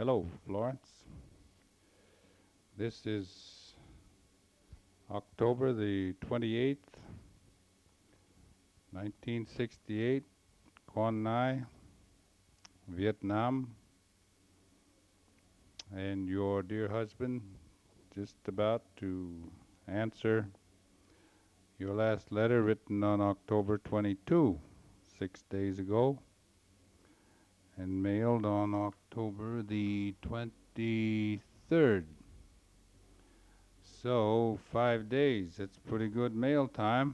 Hello, Florence. This is October the 28th, 1968, Quang Nai, Vietnam, and your dear husband just about to answer your last letter written on October 22, 6 days ago, and mailed on October the 23rd. So 5 days, that's pretty good mail time.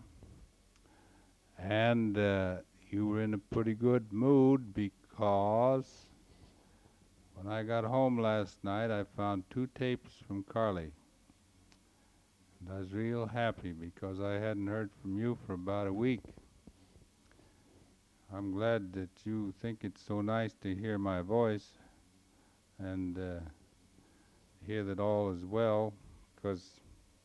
And you were in a pretty good mood because when I got home last night, I found 2 tapes from Carly. And I was real happy because I hadn't heard from you for about a week. I'm glad that you think it's so nice to hear my voice and hear that all is well, because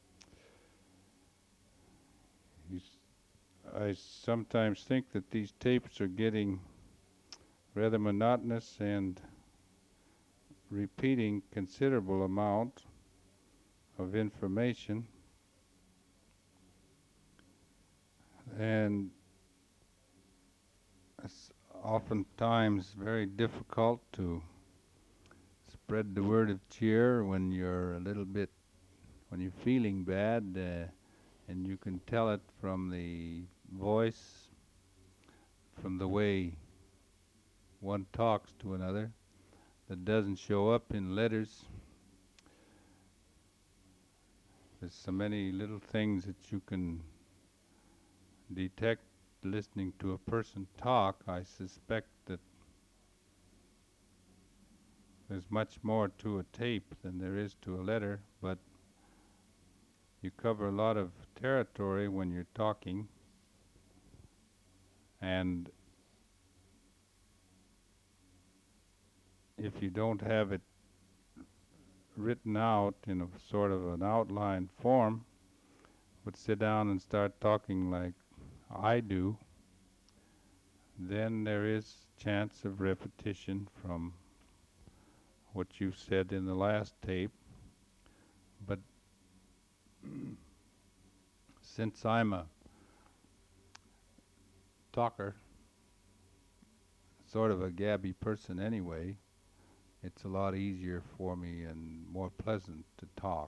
I sometimes think that these tapes are getting rather monotonous and repeating considerable amount of information, and it's oftentimes very difficult to spread the word of cheer when you're when you're feeling bad, and you can tell it from the voice, from the way one talks to another, that doesn't show up in letters. There's so many little things that you can detect listening to a person talk. I suspect that there's much more to a tape than there is to a letter, but you cover a lot of territory when you're talking, and if you don't have it written out in a sort of an outline form, but sit down and start talking like I do, then there is chance of repetition from what you said in the last tape. But since I'm a talker, sort of a gabby person anyway, it's a lot easier for me and more pleasant to talk.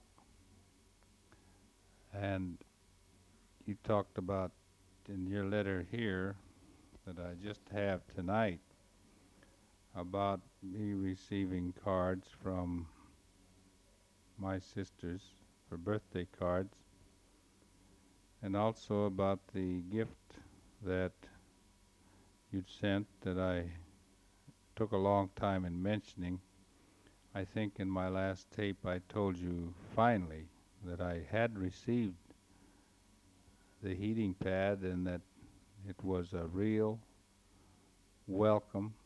And you talked about in your letter here that I just have tonight about me receiving cards from my sisters for birthday cards, and also about the gift that you'd sent that I took a long time in mentioning. I think in my last tape I told you finally that I had received the heating pad and that it was a real welcome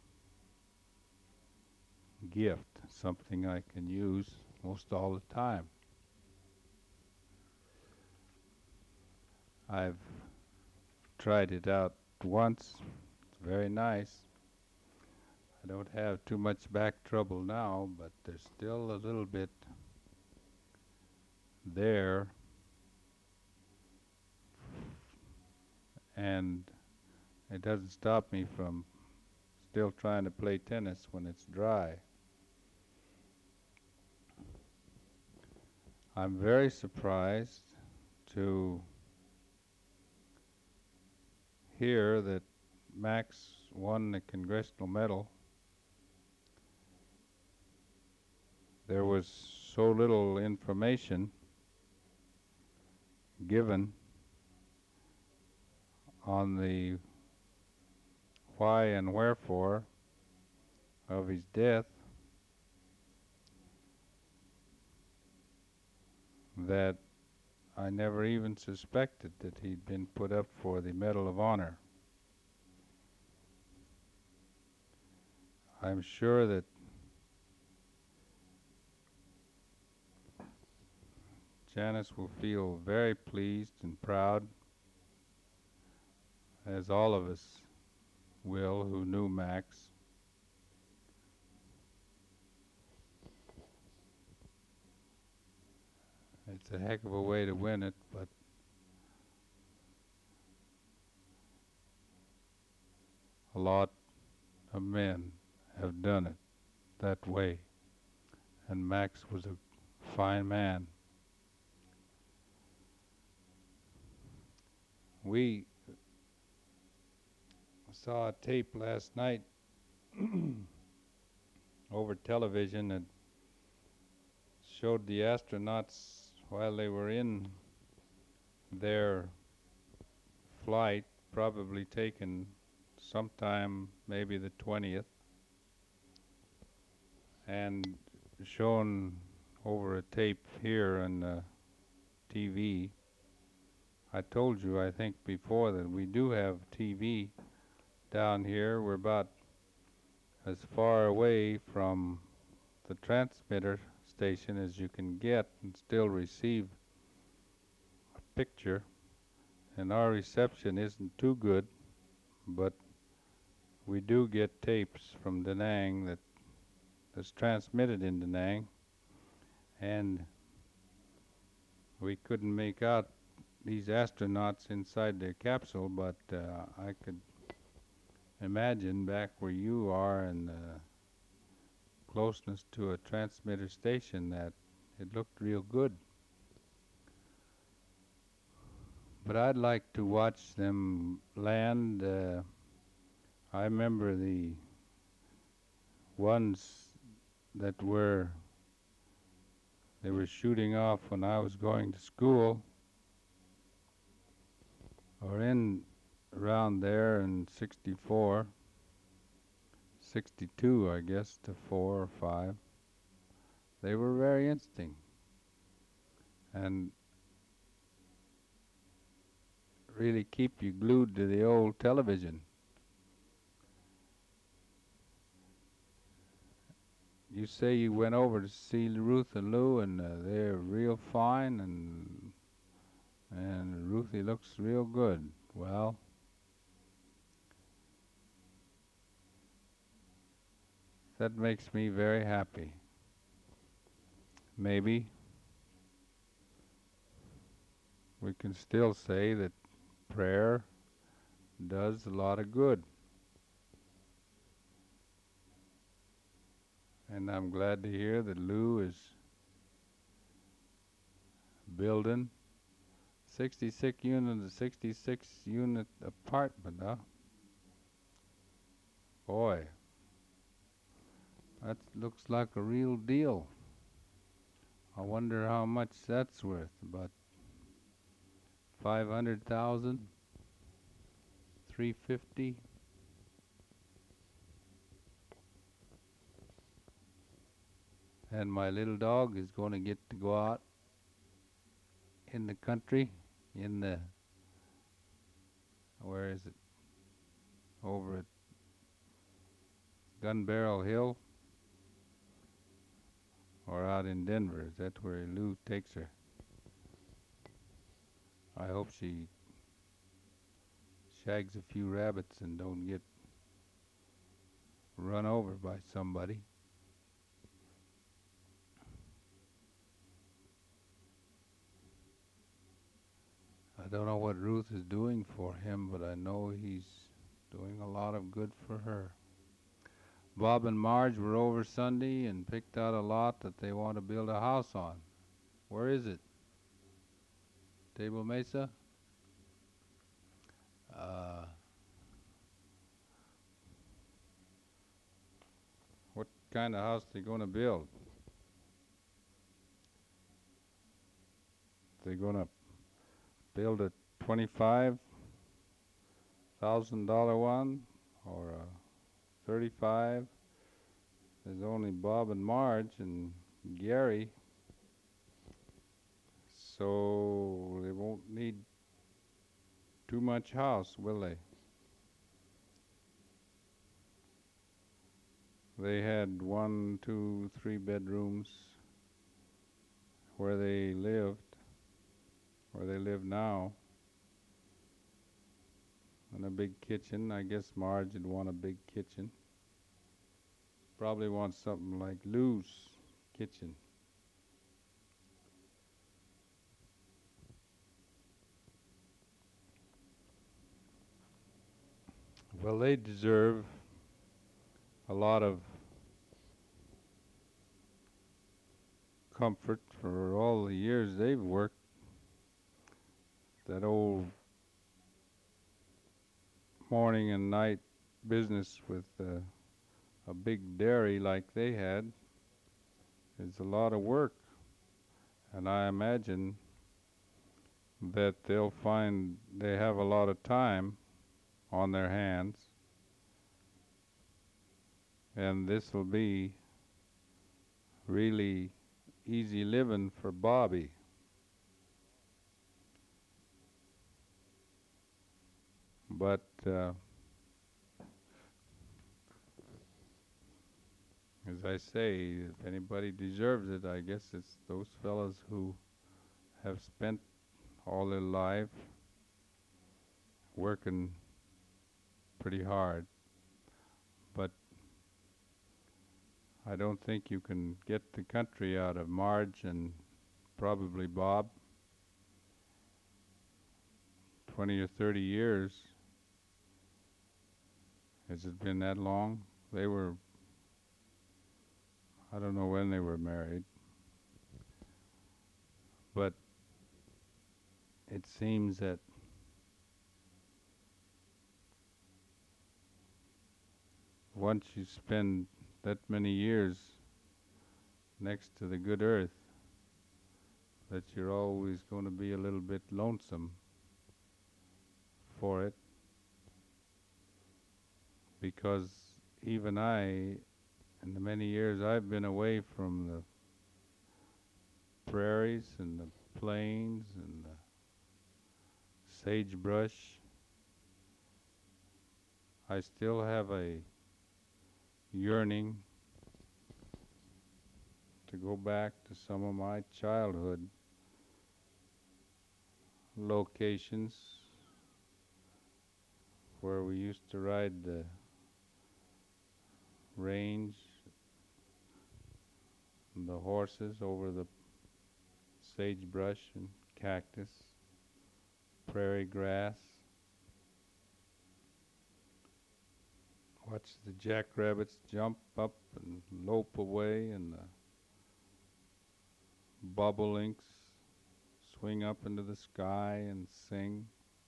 gift, something I can use most all the time. I've tried it out once. It's very nice. I don't have too much back trouble now, but there's still a little bit there, and it doesn't stop me from still trying to play tennis when it's dry. I'm very surprised to hear that Max won the Congressional Medal. There was so little information given on the why and wherefore of his death that I never even suspected that he'd been put up for the Medal of Honor. I'm sure that Janice will feel very pleased and proud, as all of us will who knew Max. It's a heck of a way to win it, but a lot of men have done it that way. And Max was a fine man. We saw a tape last night over television that showed the astronauts while they were in their flight, probably taken sometime maybe the 20th, and shown over a tape here on the TV. I told you, I think before, that we do have TV down here. We're about as far away from the transmitter station as you can get and still receive a picture. And our reception isn't too good, but we do get tapes from Da Nang that's transmitted in Da Nang, and we couldn't make out these astronauts inside their capsule, but I could imagine back where you are and closeness to a transmitter station that it looked real good. But I'd like to watch them land. I remember the ones that they were shooting off when I was going to school, or in around there in 64, 62 I guess, to 4 or 5. They were very interesting and really keep you glued to the old television. You say you went over to see Ruth and Lou, and they're real fine, and Ruthie looks real good. Well, that makes me very happy. Maybe we can still say that prayer does a lot of good. And I'm glad to hear that Lou is building 66 unit apartment, huh? Boy, that looks like a real deal. I wonder how much that's worth. About 500,000, 350. And my little dog is going to get to go out in the country, in the, where is it? Over at Gun Barrel Hill, or out in Denver. Is that where Lou takes her? I hope she shags a few rabbits and don't get run over by somebody. I don't know what Ruth is doing for him, but I know he's doing a lot of good for her. Bob and Marge were over Sunday and picked out a lot that they want to build a house on. Where is it? Table Mesa? What kind of house they going to build? They going to build a $25,000 one or a 35? There's only Bob and Marge and Gary, so they won't need too much house, will they? They had 1, 2, 3 bedrooms where they lived, where they live now, and a big kitchen. I guess Marge would want a big kitchen. Probably wants something like Lou's kitchen. Well, they deserve a lot of comfort for all the years they've worked that old morning and night business with a big dairy like they had is a lot of work, and I imagine that they'll find they have a lot of time on their hands, and this will be really easy living for Bobby. But as I say, if anybody deserves it, I guess it's those fellows who have spent all their life working pretty hard. But I don't think you can get the country out of Marge and probably Bob. 20 or 30 years. Has it been that long? They were, I don't know when they were married, but it seems that once you spend that many years next to the good earth, that you're always going to be a little bit lonesome for it, because even I, in the many years I've been away from the prairies and the plains and the sagebrush, I still have a yearning to go back to some of my childhood locations where we used to ride the range and the horses over the sagebrush and cactus, prairie grass. Watch the jackrabbits jump up and lope away, and the bobolinks swing up into the sky and sing.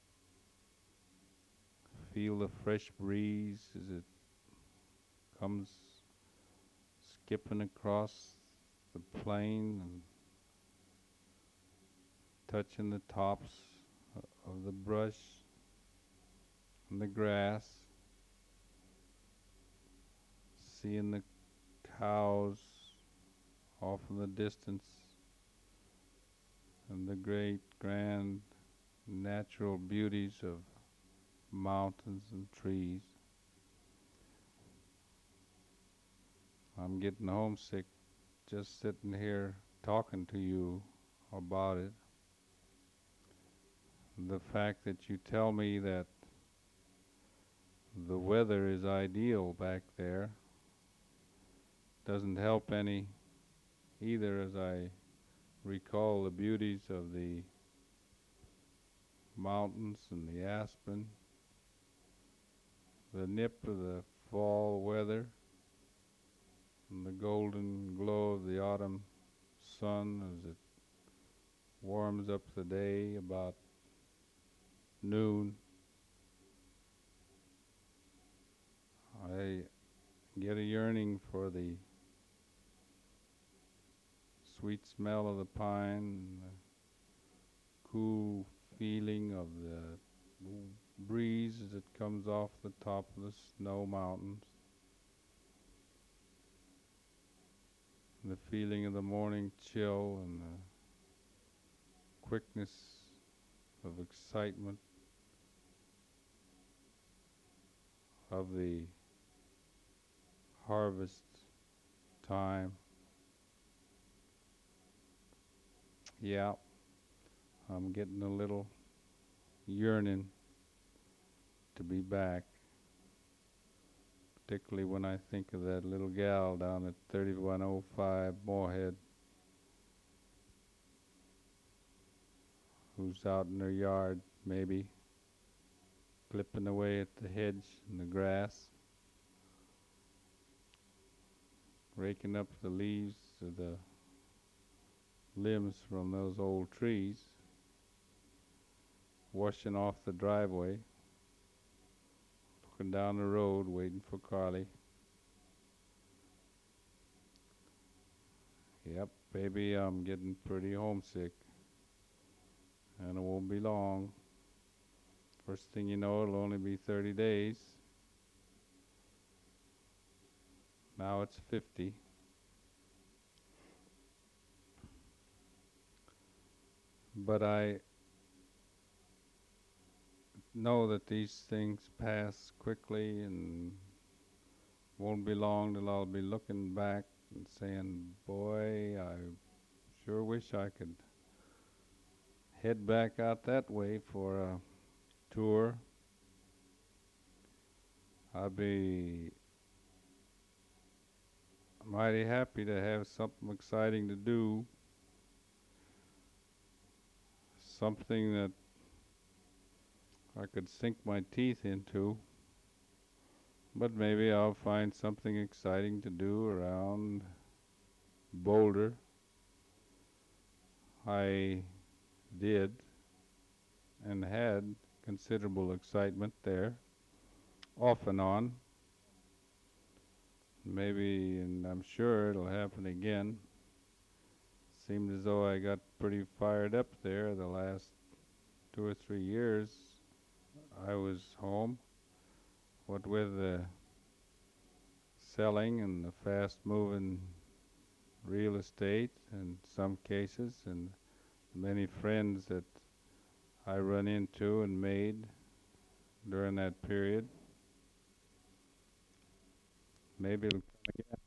Feel the fresh breeze as it comes skipping across the plain and touching the tops of the brush and the grass. Seeing the cows off in the distance and the great grand natural beauties of mountains and trees. I'm getting homesick just sitting here talking to you about it. The fact that you tell me that the weather is ideal back there doesn't help any either, as I recall the beauties of the mountains and the aspen, the nip of the fall weather, and the golden glow of the autumn sun as it warms up the day about noon. I get a yearning for the sweet smell of the pine and the cool feeling of the breeze as it comes off the top of the snow mountains. The feeling of the morning chill and the quickness of excitement of the harvest time. Yeah, I'm getting a little yearning to be back, particularly when I think of that little gal down at 3105 Moorhead who's out in her yard maybe clipping away at the hedge and the grass, raking up the leaves of the limbs from those old trees, washing off the driveway, looking down the road, waiting for Carly. Yep, baby, I'm getting pretty homesick, and it won't be long. First thing you know, it'll only be 30 days. Now it's 50. But I know that these things pass quickly and won't be long till I'll be looking back and saying, boy, I sure wish I could head back out that way for a tour. I'll be mighty happy to have something exciting to do, something that I could sink my teeth into. But maybe I'll find something exciting to do around Boulder. I did and had considerable excitement there, off and on. Maybe, and I'm sure it'll happen again. Seemed as though I got pretty fired up there the last 2 or 3 years I was home. What with the selling and the fast moving real estate in some cases, and many friends that I run into and made during that period. Maybe it'll come again.